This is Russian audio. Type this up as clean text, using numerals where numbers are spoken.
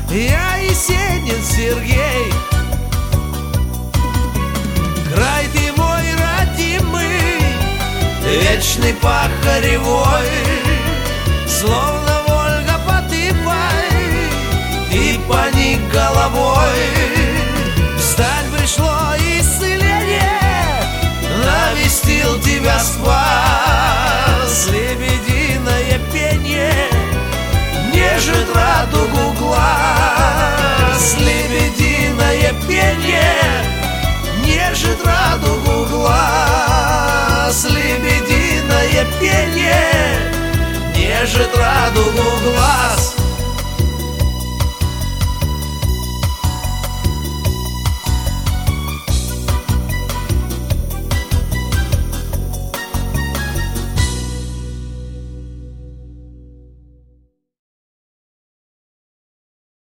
я Есенин Сергей. Край ты мой родимый, вечный пахаревой, словно Вольга потыпай, и поник головой. Встать пришло исцеление, навестил тебя спас. Лебединое пение нежит радугу глаз. Лебединое пение нежит радугу глаз. Лебединое пение нежит радугу глаз.